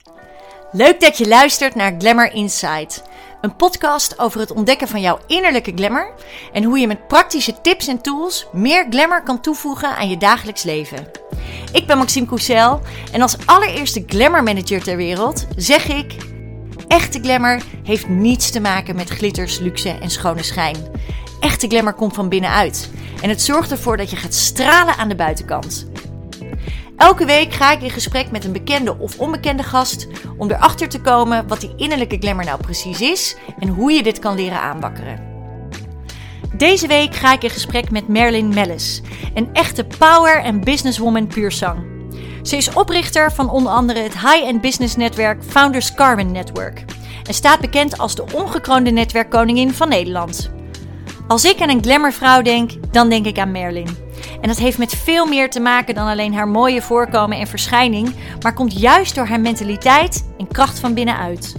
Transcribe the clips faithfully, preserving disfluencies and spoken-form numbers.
Leuk dat je luistert naar Glamour Insight. Een podcast over het ontdekken van jouw innerlijke glamour en hoe je met praktische tips en tools meer glamour kan toevoegen aan je dagelijks leven. Ik ben Maxime Cousel en als allereerste glamour manager ter wereld zeg ik: echte glamour heeft niets te maken met glitters, luxe en schone schijn. Echte glamour komt van binnenuit en het zorgt ervoor dat je gaat stralen aan de buitenkant. Elke week ga ik in gesprek met een bekende of onbekende gast om erachter te komen wat die innerlijke glamour nou precies is en hoe je dit kan leren aanwakkeren. Deze week ga ik in gesprek met Merlin Mellis, een echte power- en businesswoman puur zang. Ze is oprichter van onder andere het high-end business netwerk Founders Carbon Network en staat bekend als de ongekroonde netwerkkoningin van Nederland. Als ik aan een glamourvrouw denk, dan denk ik aan Merlin. En dat heeft met veel meer te maken dan alleen haar mooie voorkomen en verschijning, maar komt juist door haar mentaliteit en kracht van binnenuit.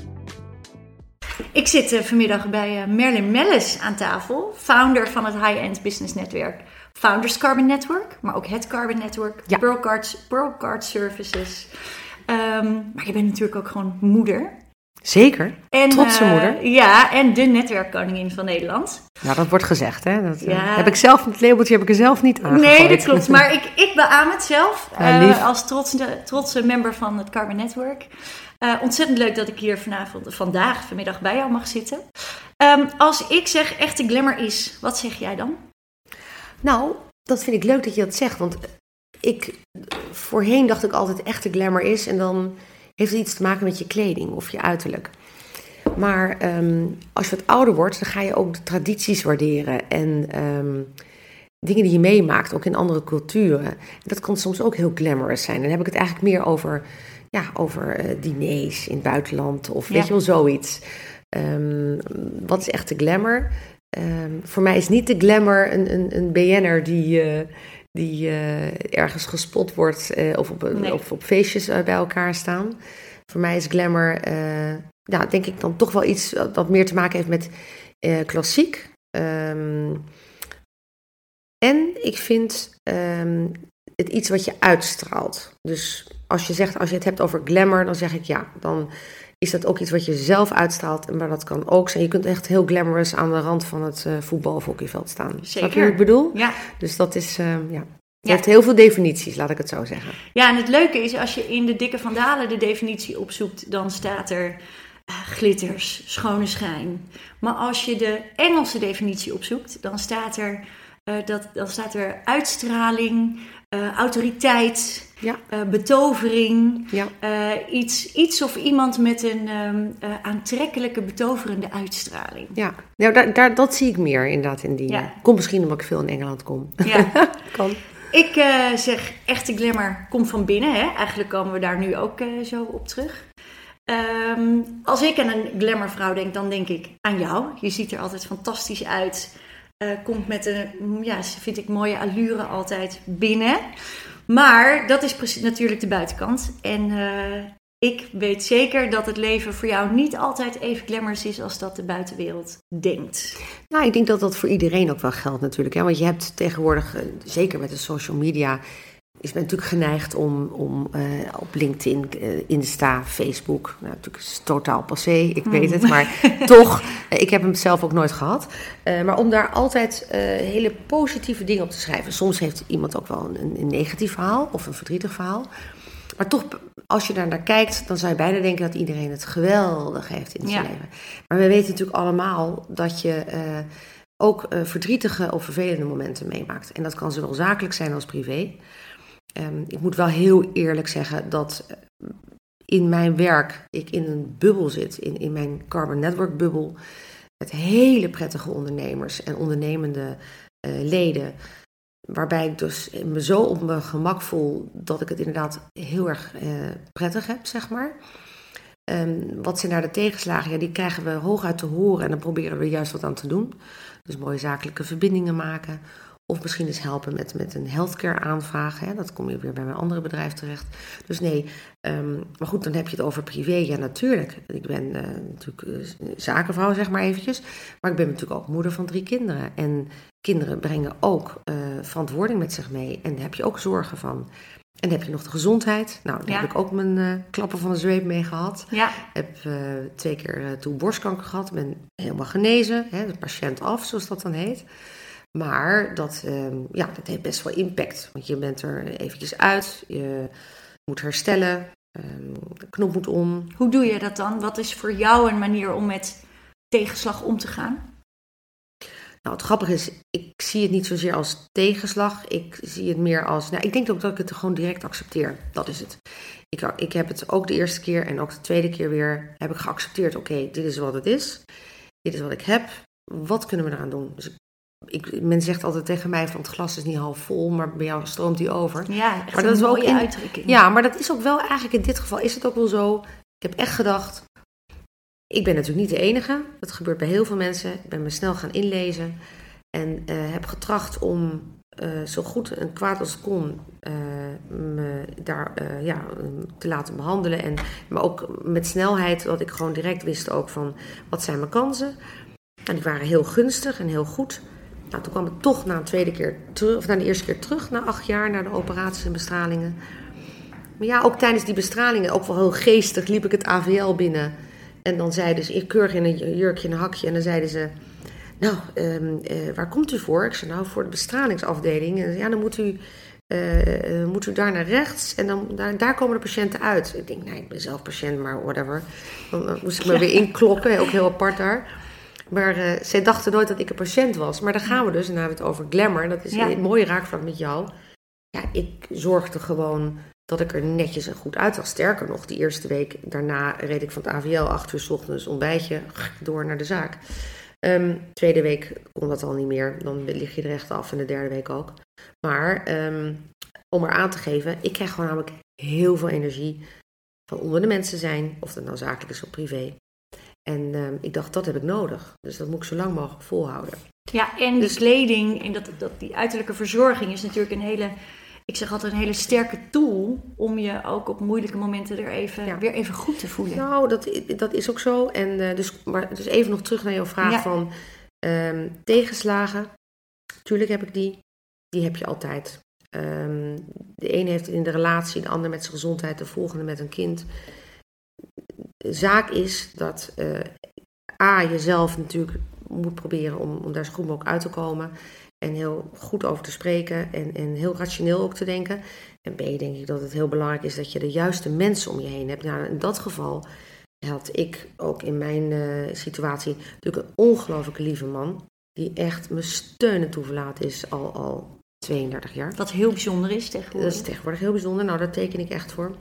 Ik zit uh, vanmiddag bij uh, Merlin Mellis aan tafel, founder van het high-end business netwerk Founders Carbon Network, maar ook het Carbon Network, ja. Pearl Card, Pearl Card Services. Um, maar je bent natuurlijk ook gewoon moeder. Zeker, en, trotse uh, moeder. Ja, en de netwerkkoningin van Nederland. Nou, dat wordt gezegd, hè. Dat, ja. uh, heb ik zelf, het labeltje heb ik er zelf niet aangegooid. Nee, dat klopt. Maar ik, ik beaam het zelf ja, uh, als trotse, trotse member van het Carbon Network. Uh, ontzettend leuk dat ik hier vanavond, vandaag, vanmiddag bij jou mag zitten. Um, als ik zeg echte glamour is, wat zeg jij dan? Nou, dat vind ik leuk dat je dat zegt. Want ik, voorheen dacht ik altijd echte glamour is en dan heeft het iets te maken met je kleding of je uiterlijk. Maar um, als je wat ouder wordt, dan ga je ook de tradities waarderen. En um, dingen die je meemaakt, ook in andere culturen. En dat kan soms ook heel glamorous zijn. En dan heb ik het eigenlijk meer over, ja, over uh, diners in het buitenland. Of weet ja. je wel, zoiets. Um, wat is echt de glamour? Um, voor mij is niet de glamour een, een, een B N'er die... Uh, die uh, ergens gespot wordt uh, of, op, nee. of op feestjes uh, bij elkaar staan. Voor mij is glamour, uh, ja, denk ik dan toch wel iets wat meer te maken heeft met uh, klassiek. Um, en ik vind um, het iets wat je uitstraalt. Dus als je zegt, als je het hebt over glamour, dan zeg ik ja, dan is dat ook iets wat je zelf uitstraalt. Maar dat kan ook zijn. Je kunt echt heel glamorous aan de rand van het uh, voetbal- of hockeyveld staan. Zeker. Snap je wat ik bedoel? Ja. Dus dat is, uh, ja. Het ja. heeft heel veel definities, laat ik het zo zeggen. Ja, en het leuke is, als je in de Dikke Van Dalen de definitie opzoekt, dan staat er uh, glitters, schone schijn. Maar als je de Engelse definitie opzoekt, dan staat er, uh, dat, dan staat er uitstraling, uh, autoriteit, ja. uh, betovering. Ja. Uh, iets, iets of iemand met een um, uh, aantrekkelijke, betoverende uitstraling. Ja, nou, daar, daar, dat zie ik meer inderdaad in die. Ja. Komt misschien omdat ik veel in Engeland kom. Ja. kan. Ik uh, zeg, echte glamour komt van binnen. Hè? Eigenlijk komen we daar nu ook uh, zo op terug. Um, als ik aan een glamourvrouw denk, dan denk ik aan jou. Je ziet er altijd fantastisch uit. Uh, komt met een, ja, vind ik, mooie allure altijd binnen. Maar dat is precies natuurlijk de buitenkant. En uh, ik weet zeker dat het leven voor jou niet altijd even glamorous is als dat de buitenwereld denkt. Nou, ik denk dat dat voor iedereen ook wel geldt natuurlijk. Hè? Want je hebt tegenwoordig, zeker met de social media, is men natuurlijk geneigd om, om uh, op LinkedIn, uh, Insta, Facebook, nou, natuurlijk is het totaal passé, ik weet mm. het, maar toch, uh, ik heb hem zelf ook nooit gehad. Uh, maar om daar altijd uh, hele positieve dingen op te schrijven. Soms heeft iemand ook wel een, een negatief verhaal of een verdrietig verhaal. Maar toch, als je daar naar kijkt, dan zou je bijna denken dat iedereen het geweldig heeft in zijn ja. leven. Maar we weten natuurlijk allemaal dat je uh, ook uh, verdrietige of vervelende momenten meemaakt. En dat kan zowel zakelijk zijn als privé. Um, ik moet wel heel eerlijk zeggen dat in mijn werk ik in een bubbel zit, in, in mijn Carbon Network bubbel, met hele prettige ondernemers en ondernemende uh, leden, waarbij ik dus me zo op mijn gemak voel dat ik het inderdaad heel erg uh, prettig heb, zeg maar. Um, wat zijn daar de tegenslagen? Ja, die krijgen we hooguit te horen en dan proberen we er juist wat aan te doen. Dus mooie zakelijke verbindingen maken. Of misschien eens helpen met, met een healthcare aanvraag. Hè? Dat kom je weer bij mijn andere bedrijf terecht. Dus nee, um, maar goed, dan heb je het over privé. Ja, natuurlijk. Ik ben uh, natuurlijk uh, zakenvrouw, zeg maar eventjes. Maar ik ben natuurlijk ook moeder van drie kinderen. En kinderen brengen ook uh, verantwoording met zich mee. En daar heb je ook zorgen van. En dan heb je nog de gezondheid. Nou, daar Ja. heb ik ook mijn uh, klappen van de zweep mee gehad. Ja. Ik heb uh, twee keer uh, toen borstkanker gehad. Ben helemaal genezen. Hè, de patiënt af, zoals dat dan heet. Maar dat, um, ja, dat heeft best wel impact. Want je bent er eventjes uit. Je moet herstellen. Um, de knop moet om. Hoe doe je dat dan? Wat is voor jou een manier om met tegenslag om te gaan? Nou, het grappige is, ik zie het niet zozeer als tegenslag. Ik zie het meer als... Nou, ik denk ook dat ik het gewoon direct accepteer. Dat is het. Ik, ik heb het ook de eerste keer en ook de tweede keer weer... heb ik geaccepteerd. Oké, okay, dit is wat het is. Dit is wat ik heb. Wat kunnen we eraan doen? Dus ik, men zegt altijd tegen mij van het glas is niet half vol, maar bij jou stroomt die over. Ja, echt maar dat een is mooie ook in, uitdrukking. Ja, maar dat is ook wel eigenlijk in dit geval is het ook wel zo. Ik heb echt gedacht... Ik ben natuurlijk niet de enige. Dat gebeurt bij heel veel mensen. Ik ben me snel gaan inlezen. En uh, heb getracht om uh, zo goed en kwaad als het kon uh, me daar uh, ja, te laten behandelen. En, maar ook met snelheid, dat ik gewoon direct wist ook van wat zijn mijn kansen. Nou, die waren heel gunstig en heel goed. Nou, toen kwam ik toch na een tweede keer terug, of na de eerste keer terug, na acht jaar, naar de operaties en bestralingen. Maar ja, ook tijdens die bestralingen, ook wel heel geestig, liep ik het A V L binnen. En dan zeiden ze, ik keurig in een jurkje en een hakje. En dan zeiden ze, nou, um, uh, waar komt u voor? Ik zei, nou, voor de bestralingsafdeling. En ja, dan moet u, uh, moet u daar naar rechts. En dan, daar, daar komen de patiënten uit. Ik denk, nee, ik ben zelf patiënt, maar whatever. Dan, dan moest ik me weer inklokken, ook heel apart daar. Maar uh, zij dachten nooit dat ik een patiënt was. Maar dan gaan we dus, en dan hebben we het over glamour. Dat is ja. een mooie raakvlak met jou. Ja, ik zorgde gewoon... dat ik er netjes en goed uit zag. Sterker nog, die eerste week daarna reed ik van het A V L acht uur 's ochtends ontbijtje door naar de zaak. Um, tweede week kon dat al niet meer. Dan lig je er echt af en de derde week ook. Maar um, om er aan te geven, ik krijg gewoon namelijk heel veel energie van onder de mensen zijn. Of dat nou zakelijk is of privé. En um, ik dacht, dat heb ik nodig. Dus dat moet ik zo lang mogelijk volhouden. Ja, en dus, de kleding en dat, dat, die uiterlijke verzorging is natuurlijk een hele... Ik zeg altijd een hele sterke tool om je ook op moeilijke momenten er even, ja. weer even goed te voelen. Nou, dat, dat is ook zo. En uh, dus, maar dus even nog terug naar jouw vraag ja. van um, tegenslagen. Tuurlijk heb ik die. Die heb je altijd. Um, de ene heeft het in de relatie, de ander met zijn gezondheid, de volgende met een kind. De zaak is dat uh, A, jezelf natuurlijk moet proberen om, om daar zo goed mogelijk uit te komen. En heel goed over te spreken en, en heel rationeel ook te denken. En B, denk ik dat het heel belangrijk is dat je de juiste mensen om je heen hebt. Nou, in dat geval had ik ook in mijn uh, situatie natuurlijk een ongelooflijk lieve man. Die echt me steun en toeverlaat is al, al tweeëndertig jaar. Wat heel bijzonder is tegenwoordig. Dat is tegenwoordig heel bijzonder. Nou, daar teken ik echt voor.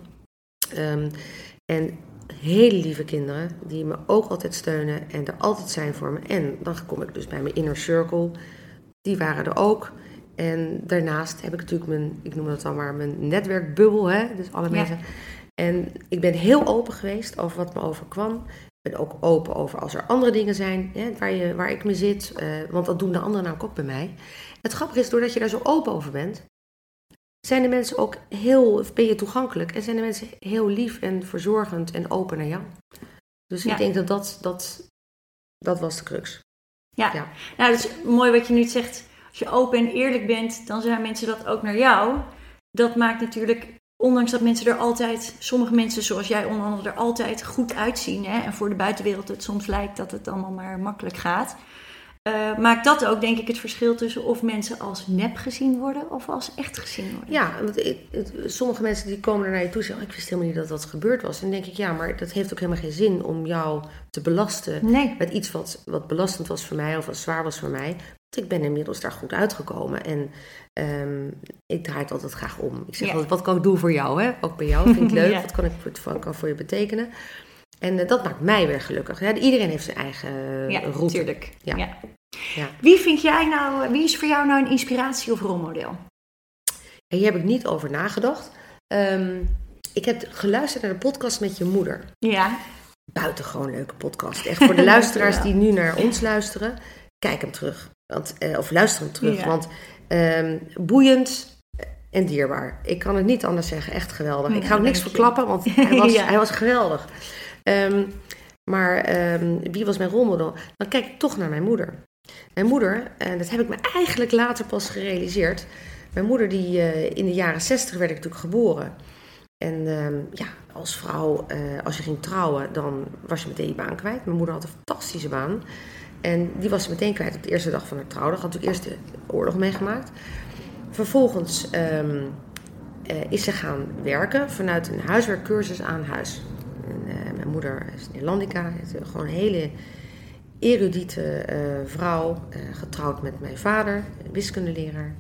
Um, en hele lieve kinderen die me ook altijd steunen en er altijd zijn voor me. En dan kom ik dus bij mijn inner circle. Die waren er ook. En daarnaast heb ik natuurlijk mijn, ik noem dat dan maar, mijn netwerkbubbel. Hè? Dus alle mensen. Ja. En ik ben heel open geweest over wat me overkwam. Ik ben ook open over als er andere dingen zijn, hè, waar, je, waar ik me zit. Uh, want dat doen de anderen namelijk ook bij mij. Het grappige is, doordat je daar zo open over bent, zijn de mensen ook heel, ben je toegankelijk. En zijn de mensen heel lief en verzorgend en open naar jou. Dus ja. ik denk dat dat, dat dat was de crux. Ja, ja. Nou, dat is mooi wat je nu zegt. Als je open en eerlijk bent, dan zijn mensen dat ook naar jou. Dat maakt natuurlijk, ondanks dat mensen er altijd, sommige mensen zoals jij onder andere er altijd goed uitzien. Hè, en voor de buitenwereld het soms lijkt dat het allemaal maar makkelijk gaat. Uh, maakt dat ook, denk ik, het verschil tussen of mensen als nep gezien worden of als echt gezien worden. Ja, want het, het, sommige mensen die komen er naar je toe en zeggen, oh, ik wist helemaal niet dat dat gebeurd was. En dan denk ik, ja, maar dat heeft ook helemaal geen zin om jou te belasten nee. met iets wat, wat belastend was voor mij of wat zwaar was voor mij. Want ik ben inmiddels daar goed uitgekomen en um, ik draai het altijd graag om. Ik zeg ja. altijd, wat kan ik doen voor jou? Hè? Ook bij jou, vind ik leuk. ja. Wat kan ik voor, kan voor je betekenen? En uh, dat maakt mij weer gelukkig. Ja, iedereen heeft zijn eigen uh, ja, route. Tuurlijk. Ja, ja. Ja. Wie vind jij nou, wie is voor jou nou een inspiratie of rolmodel? Ja, hier heb ik niet over nagedacht. Um, ik heb geluisterd naar de podcast met je moeder. Ja. Buitengewoon leuke podcast. Echt voor de luisteraars die nu naar ons luisteren, kijk hem terug. Want, uh, of luister hem terug. Ja. Want um, boeiend en dierbaar. Ik kan het niet anders zeggen. Echt geweldig. Ja, ik ga ook niks verklappen, want hij was, ja. hij was geweldig. Um, maar um, wie was mijn rolmodel? Dan kijk ik toch naar mijn moeder. Mijn moeder, en dat heb ik me eigenlijk later pas gerealiseerd, Mijn moeder, die uh, in de jaren zestig werd ik natuurlijk geboren. En uh, ja, als vrouw, uh, als je ging trouwen, dan was je meteen je baan kwijt. Mijn moeder had een fantastische baan. En die was ze meteen kwijt op de eerste dag van haar trouwdag. Had natuurlijk eerst de oorlog meegemaakt. Vervolgens um, uh, is ze gaan werken vanuit een huiswerkcursus aan huis. En, uh, mijn moeder is Nederlandica, is gewoon een hele erudite uh, vrouw. Uh, getrouwd met mijn vader, wiskundeleraar.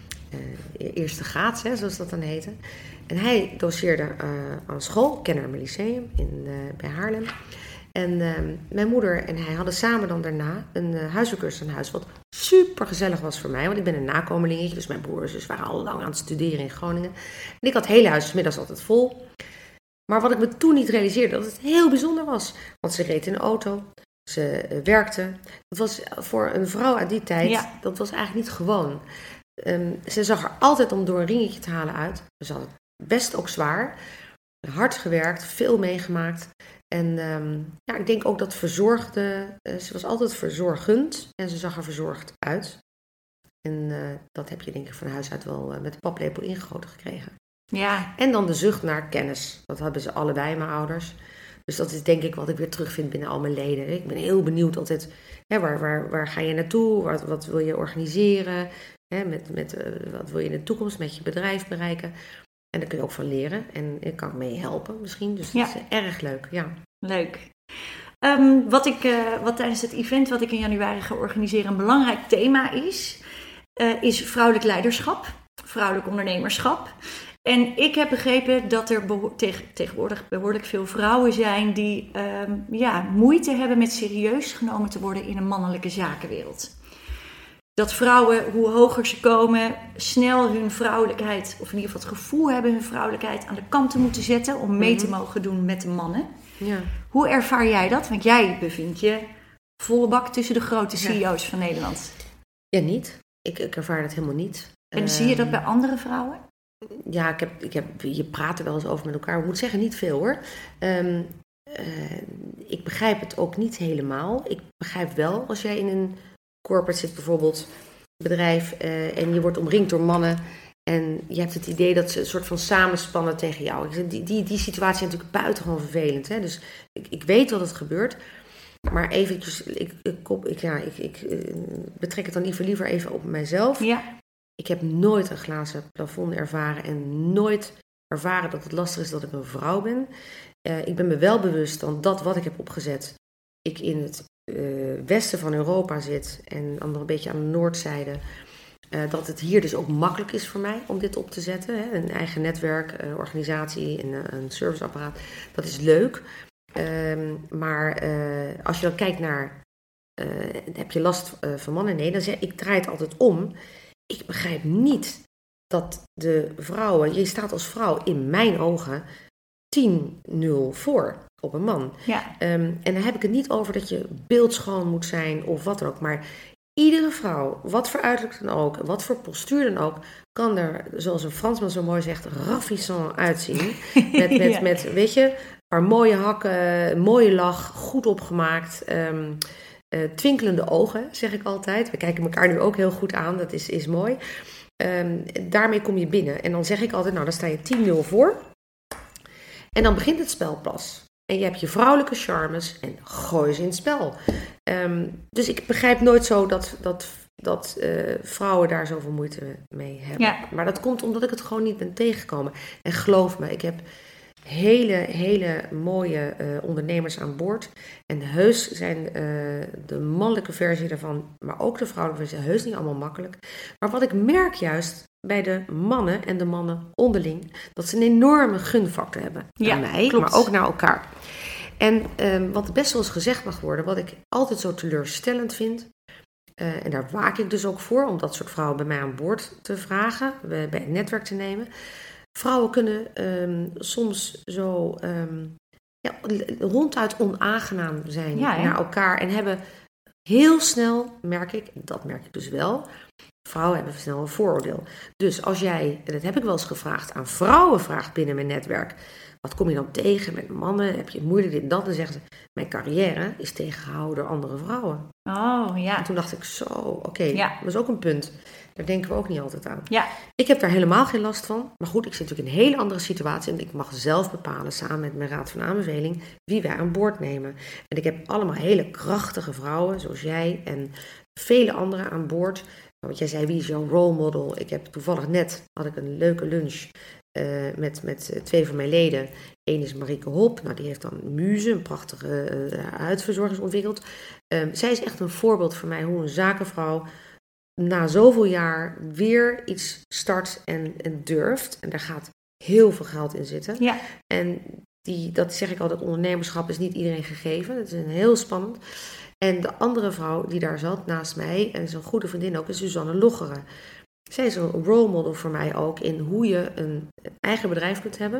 Uh, eerste graads, hè, zoals dat dan heette. En hij doceerde uh, aan school, Kennemer Lyceum in, uh, bij Haarlem. En uh, mijn moeder en hij hadden samen dan daarna een uh, huiswerkcursus aan huis. Wat super gezellig was voor mij, want ik ben een nakomelingetje. Dus mijn broers dus waren al lang aan het studeren in Groningen. En ik had het hele huis 's middags altijd vol. Maar wat ik me toen niet realiseerde, dat het heel bijzonder was. Want ze reed in een auto, ze uh, werkte. Dat was voor een vrouw uit die tijd, ja. dat was eigenlijk niet gewoon. Um, ze zag er altijd om door een ringetje te halen uit. Ze had het best ook zwaar. Hard gewerkt, veel meegemaakt. En um, ja, ik denk ook dat verzorgde... Uh, ze was altijd verzorgend en ze zag er verzorgd uit. En uh, dat heb je denk ik van huis uit wel uh, met de paplepel ingegoten gekregen. Ja. En dan de zucht naar kennis. Dat hebben ze allebei, mijn ouders. Dus dat is denk ik wat ik weer terugvind binnen al mijn leden. Ik ben heel benieuwd altijd, hè, waar, waar, waar ga je naartoe? Wat, wat wil je organiseren? Hè, met, met, uh, wat wil je in de toekomst met je bedrijf bereiken? En daar kun je ook van leren. En ik kan mee helpen misschien. Dus ja. dat is erg leuk, ja. Leuk. Um, wat, ik, uh, wat tijdens het event wat ik in januari ga organiseren een belangrijk thema is, uh, is vrouwelijk leiderschap, vrouwelijk ondernemerschap. En ik heb begrepen dat er beho- tegen, tegenwoordig behoorlijk veel vrouwen zijn die um, ja, moeite hebben met serieus genomen te worden in een mannelijke zakenwereld. Dat vrouwen, hoe hoger ze komen, snel hun vrouwelijkheid, of in ieder geval het gevoel hebben hun vrouwelijkheid aan de kant te moeten zetten om mee te mogen doen met de mannen. Ja. Hoe ervaar jij dat? Want jij bevindt je volle bak tussen de grote C E O's ja. van Nederland. Ja, niet. Ik, ik ervaar dat helemaal niet. En uh, zie je dat bij andere vrouwen? Ja, ik heb, ik heb, je praat er wel eens over met elkaar. Ik moet zeggen, niet veel hoor. Um, uh, ik begrijp het ook niet helemaal. Ik begrijp wel als jij in een corporate zit bijvoorbeeld, bedrijf, uh, en je wordt omringd door mannen en je hebt het idee dat ze een soort van samenspannen tegen jou. Die, die, die situatie is natuurlijk buitengewoon vervelend. Hè? Dus ik, ik weet dat het gebeurt, maar eventjes, ik, ik, ik, ja, ik, ik uh, betrek het dan liever, liever even op mijzelf. Ja. Ik heb nooit een glazen plafond ervaren en nooit ervaren dat het lastig is dat ik een vrouw ben. Uh, ik ben me wel bewust van dat wat ik heb opgezet, ik in het Uh, westen van Europa zit en dan nog een beetje aan de noordzijde, uh, dat het hier dus ook makkelijk is voor mij om dit op te zetten. Hè? Een eigen netwerk, uh, organisatie en uh, een serviceapparaat, dat is leuk. Uh, maar uh, als je dan kijkt naar, uh, heb je last uh, van mannen? Nee, dan zeg ik, draai het altijd om. Ik begrijp niet dat de vrouwen, je staat als vrouw in mijn ogen tien nul voor op een man. Ja. Um, en dan heb ik het niet over dat je beeldschoon moet zijn of wat dan ook. Maar iedere vrouw, wat voor uiterlijk dan ook, wat voor postuur dan ook, kan er, zoals een Fransman zo mooi zegt, ravissant uitzien. Met, met, ja. met weet je, een paar mooie hakken, mooie lach, goed opgemaakt, um, uh, twinkelende ogen, zeg ik altijd. We kijken elkaar nu ook heel goed aan, dat is, is mooi. Um, daarmee kom je binnen. En dan zeg ik altijd, nou dan sta je tien nul voor. En dan begint het spel pas. En je hebt je vrouwelijke charmes en gooi ze in het spel. Um, dus ik begrijp nooit zo dat, dat, dat uh, vrouwen daar zoveel moeite mee hebben. Ja. Maar dat komt omdat ik het gewoon niet ben tegengekomen. En geloof me, ik heb hele, hele mooie uh, ondernemers aan boord. En heus zijn uh, de mannelijke versie daarvan, maar ook de vrouwelijke versie, heus niet allemaal makkelijk. Maar wat ik merk juist bij de mannen en de mannen onderling, dat ze een enorme gunfactor hebben. Ja, aan mij, klopt. Maar ook naar elkaar. En um, wat best wel eens gezegd mag worden, wat ik altijd zo teleurstellend vind, uh, en daar waak ik dus ook voor, om dat soort vrouwen bij mij aan boord te vragen, bij het netwerk te nemen. Vrouwen kunnen um, soms zo um, ja, ronduit onaangenaam zijn ja, naar elkaar en hebben heel snel, merk ik, dat merk ik dus wel, vrouwen hebben snel een vooroordeel. Dus als jij, en dat heb ik wel eens gevraagd, aan vrouwen vraagt binnen mijn netwerk, wat kom je dan tegen met mannen? Heb je het moeilijk, dit en dat? Dan zeggen ze, mijn carrière is tegengehouden door andere vrouwen. Oh, ja. En toen dacht ik, zo, oké, okay, ja. dat is ook een punt. Daar denken we ook niet altijd aan. Ja. Ik heb daar helemaal geen last van. Maar goed, ik zit natuurlijk in een hele andere situatie. En ik mag zelf bepalen, samen met mijn raad van aanbeveling, wie wij aan boord nemen. En ik heb allemaal hele krachtige vrouwen, zoals jij en vele anderen aan boord. Want jij zei, wie is jouw role model? Ik heb toevallig net, had ik een leuke lunch uh, met, met twee van mijn leden. Eén is Marieke Hop. Nou, die heeft dan Muze, een prachtige uh, huidverzorgers ontwikkeld. Uh, zij is echt een voorbeeld voor mij hoe een zakenvrouw na zoveel jaar weer iets start en, en durft. En daar gaat heel veel geld in zitten. Ja. En die, dat zeg ik altijd, ondernemerschap is niet iedereen gegeven. Het is een heel spannend. En de andere vrouw die daar zat naast mij, en is een goede vriendin ook, is Suzanne Loggeren. Zij is een role model voor mij ook in hoe je een eigen bedrijf kunt hebben.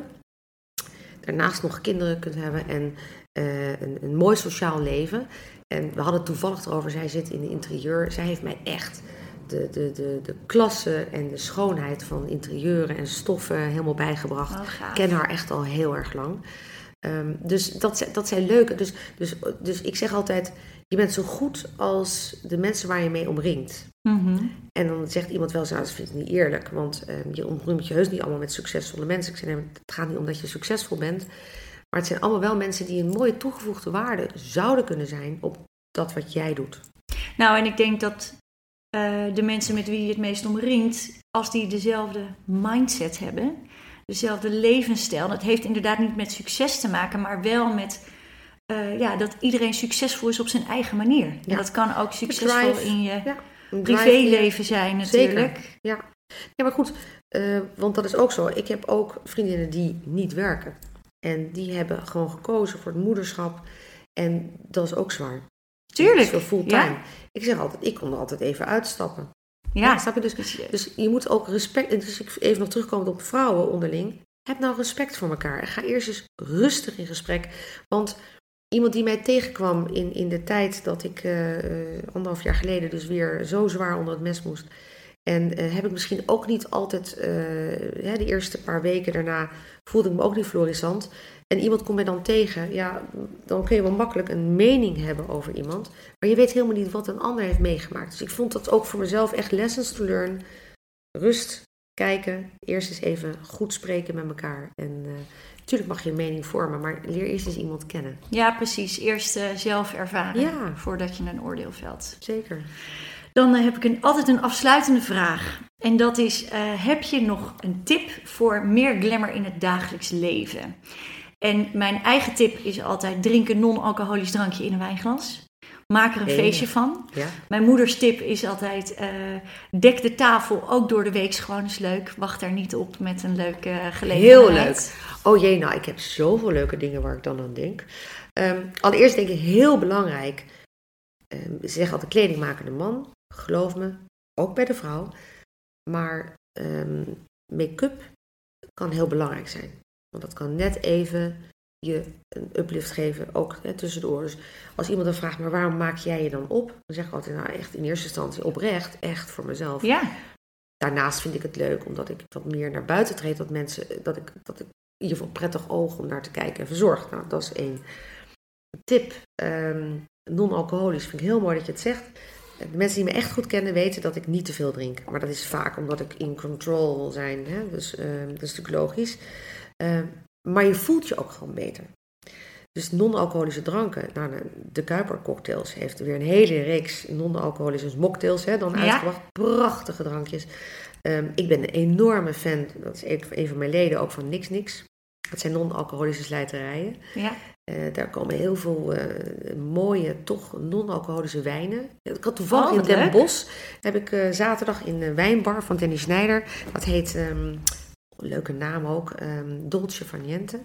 Daarnaast nog kinderen kunt hebben en uh, een, een mooi sociaal leven. En we hadden het toevallig erover, zij zit in de interieur. Zij heeft mij echt de, de, de, de klasse en de schoonheid van interieuren en stoffen helemaal bijgebracht. Oh, ik ken haar echt al heel erg lang. Um, dus dat, dat zijn leuke. Dus, dus, dus ik zeg altijd, je bent zo goed als de mensen waar je mee omringt. Mm-hmm. En dan zegt iemand wel eens, nou, dat vind ik niet eerlijk. Want um, je omringt je heus niet allemaal met succesvolle mensen. Ik zeg, nee, het gaat niet om dat je succesvol bent. Maar het zijn allemaal wel mensen die een mooie toegevoegde waarde zouden kunnen zijn op dat wat jij doet. Nou, en ik denk dat uh, de mensen met wie je het meest omringt, als die dezelfde mindset hebben, dezelfde levensstijl. Dat heeft inderdaad niet met succes te maken, maar wel met uh, ja, dat iedereen succesvol is op zijn eigen manier. Ja. En dat kan ook succesvol drive, in je ja, privéleven zijn natuurlijk. Zeker, ja. Ja, maar goed, uh, want dat is ook zo. Ik heb ook vriendinnen die niet werken. En die hebben gewoon gekozen voor het moederschap. En dat is ook zwaar. Tuurlijk. Zo fulltime. Ja. Ik zeg altijd, ik kon er altijd even uitstappen. Ja. Ja, snap je? Dus, dus je moet ook respect, dus ik even nog terugkomen op vrouwen onderling. Heb nou respect voor elkaar. En ga eerst eens rustig in gesprek. Want iemand die mij tegenkwam in, in de tijd dat ik uh, anderhalf jaar geleden dus weer zo zwaar onder het mes moest. En uh, heb ik misschien ook niet altijd, uh, ja, de eerste paar weken daarna voelde ik me ook niet florissant. En iemand komt mij dan tegen, ja, dan kun je wel makkelijk een mening hebben over iemand. Maar je weet helemaal niet wat een ander heeft meegemaakt. Dus ik vond dat ook voor mezelf echt lessons to learn. Rust, kijken, eerst eens even goed spreken met elkaar. En uh, natuurlijk mag je een mening vormen, maar leer eerst eens iemand kennen. Ja, precies. Eerst uh, zelf ervaren, ja, voordat je een oordeel velt. Zeker. Dan uh, heb ik een, altijd een afsluitende vraag. En dat is, uh, heb je nog een tip voor meer glamour in het dagelijks leven? En mijn eigen tip is altijd, drink een non-alcoholisch drankje in een wijnglas. Maak er een hey, feestje van. Ja. Mijn moeders tip is altijd, uh, dek de tafel ook door de week gewoon eens leuk. Wacht daar niet op met een leuke uh, gelegenheid. Heel leuk. Oh jee, nou ik heb zoveel leuke dingen waar ik dan aan denk. Um, allereerst denk ik heel belangrijk. Um, ze zeggen altijd kledingmakende man. Geloof me, ook bij de vrouw. Maar um, make-up kan heel belangrijk zijn. Want dat kan net even je een uplift geven, ook hè, tussen de oren. Dus als iemand dan vraagt, maar waarom maak jij je dan op? Dan zeg ik altijd, nou echt in eerste instantie oprecht, echt voor mezelf. Ja. Daarnaast vind ik het leuk, omdat ik wat meer naar buiten treed, dat mensen, dat ik, dat ik in ieder geval prettig oog om naar te kijken en verzorg. Nou, dat is één tip. Um, non-alcoholisch vind ik heel mooi dat je het zegt. De mensen die me echt goed kennen weten dat ik niet te veel drink. Maar dat is vaak omdat ik in control wil zijn. Hè? Dus uh, dat is natuurlijk logisch. Uh, maar je voelt je ook gewoon beter. Dus non-alcoholische dranken. Nou, de Kuiper Cocktails heeft weer een hele reeks non-alcoholische mocktails hè, dan ja. uitgebracht. Prachtige drankjes. Um, ik ben een enorme fan, dat is een van mijn leden, ook van Niks Niks. Dat zijn non-alcoholische slijterijen. Ja. Uh, daar komen heel veel uh, mooie, toch non-alcoholische wijnen. Ik had toevallig oh, in Den leuk. Bosch, heb ik uh, zaterdag in de wijnbar van Danny Schneider. Dat heet, um, leuke naam ook, um, Dolce Farniente.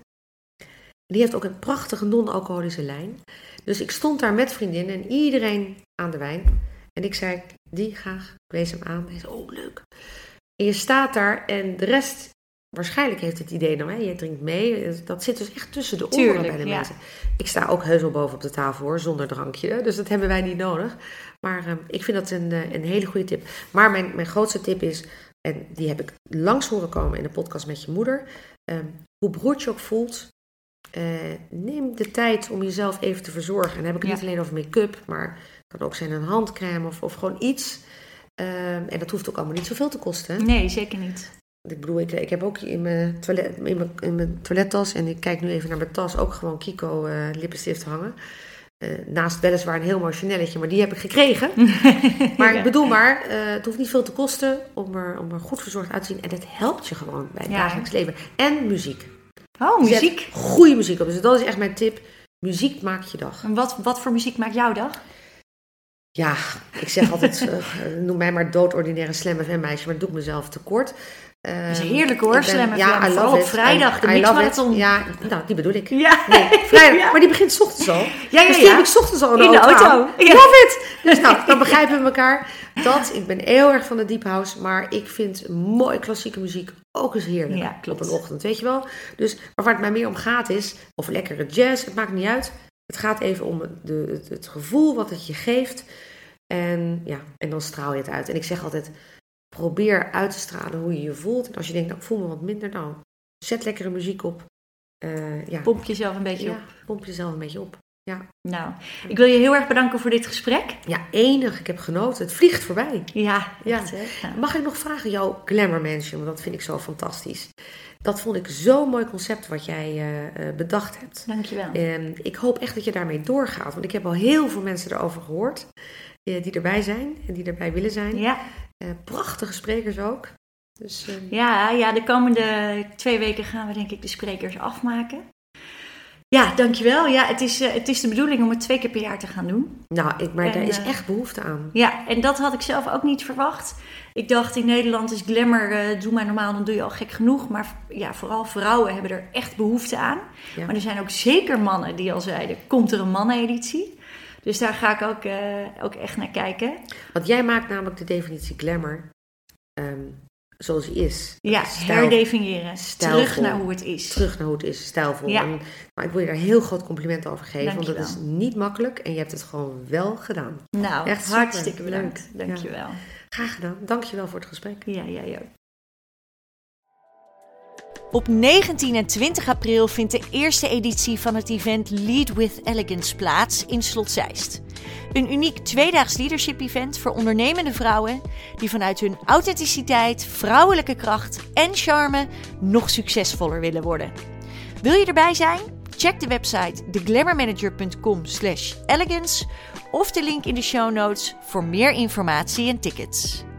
Die heeft ook een prachtige non-alcoholische lijn. Dus ik stond daar met vriendinnen en iedereen aan de wijn. En ik zei, die graag, wees hem aan. Hij zei, oh leuk. En je staat daar en de rest, waarschijnlijk heeft het idee nou, hè, je drinkt mee. Dat zit dus echt tussen de oren Tuurlijk, bij de ja. mensen. Ik sta ook heus wel boven op de tafel hoor, zonder drankje. Dus dat hebben wij niet nodig. Maar um, ik vind dat een, een hele goede tip. Maar mijn, mijn grootste tip is, en die heb ik langs horen komen in de podcast met je moeder. Um, hoe beroerd je ook voelt, uh, neem de tijd om jezelf even te verzorgen. En dan heb ik het ja. niet alleen over make-up, maar het kan ook zijn een handcrème of, of gewoon iets. Um, en dat hoeft ook allemaal niet zoveel te kosten. Hè? Nee, zeker niet. Ik bedoel, ik, ik heb ook in mijn, toilet, in, mijn, in mijn toilettas, en ik kijk nu even naar mijn tas, ook gewoon Kiko uh, lippenstift hangen. Uh, naast weliswaar een heel mooi Chanelletje, maar die heb ik gekregen. Maar ja. ik bedoel maar, uh, het hoeft niet veel te kosten om er, om er goed verzorgd uit te zien. En het helpt je gewoon bij het ja. dagelijks leven. En muziek. Oh, muziek? Goede muziek op. Dus dat is echt mijn tip. Muziek maakt je dag. En wat, wat voor muziek maakt jouw dag? Ja, ik zeg altijd, uh, noem mij maar doodordinaire Slam F M meisje, maar dat doe ik mezelf tekort. Uh, dat is heerlijk hoor, ben, Slam F M. Ja, vooral op vrijdag, de mixmarathon. Ja, nou, die bedoel ik. Ja. Nee, vrijdag, ja. Maar die begint 's ochtends al. Ja, ja, dus ja. die heb ik 's ochtends al in de, in de auto. auto. Ja. Love it! Dus nou, dan begrijpen we elkaar. Dat, ik ben heel erg van de deep house, maar ik vind mooie klassieke muziek ook eens heerlijk. Ja, klopt. Op een ochtend, weet je wel. Dus maar waar het mij meer om gaat is, of lekkere jazz, het maakt niet uit. Het gaat even om de, het, het gevoel wat het je geeft. En ja, en dan straal je het uit. En ik zeg altijd, probeer uit te stralen hoe je je voelt. En als je denkt, nou, ik voel me wat minder, nou, zet lekkere muziek op. Uh, ja. Pomp jezelf een beetje ja, op. Pomp jezelf een beetje op. Ja. Nou, ik wil je heel erg bedanken voor dit gesprek. Ja, enig. Ik heb genoten. Het vliegt voorbij. Ja, ja. Echt, hè? Ja. Mag ik nog vragen, jouw Glamour Mansion, want dat vind ik zo fantastisch. Dat vond ik zo'n mooi concept wat jij uh, bedacht hebt. Dankjewel. En ik hoop echt dat je daarmee doorgaat. Want ik heb al heel veel mensen erover gehoord. Uh, die erbij zijn en die erbij willen zijn. Ja. Uh, prachtige sprekers ook. Dus, uh... ja, ja, de komende twee weken gaan we denk ik de sprekers afmaken. Ja, dankjewel. Ja, het is, uh, het is de bedoeling om het twee keer per jaar te gaan doen. Nou, ik, maar en, daar is uh, echt behoefte aan. Ja, en dat had ik zelf ook niet verwacht. Ik dacht, in Nederland is glamour, uh, doe maar normaal, dan doe je al gek genoeg. Maar ja, vooral vrouwen hebben er echt behoefte aan. Ja. Maar er zijn ook zeker mannen die al zeiden, komt er een manneneditie? Dus daar ga ik ook, uh, ook echt naar kijken. Want jij maakt namelijk de definitie glamour um, zoals die is. Ja, Stijl, herdefiniëren. Stijlvol. Terug naar hoe het is. Terug naar hoe het is, stijlvol. Ja. En, maar ik wil je daar heel groot compliment over geven. Dank want dat is niet makkelijk en je hebt het gewoon wel gedaan. Nou, echt hartstikke super. bedankt. Dank je wel. Ja. Graag gedaan. Dank je wel voor het gesprek. Ja, ja, ja. Op negentien en twintig april vindt de eerste editie van het event Lead with Elegance plaats in Slot Zeist. Een uniek tweedaags leadership event voor ondernemende vrouwen die vanuit hun authenticiteit, vrouwelijke kracht en charme nog succesvoller willen worden. Wil je erbij zijn? Check de website the glamour manager dot com slash elegance of de link in de show notes voor meer informatie en tickets.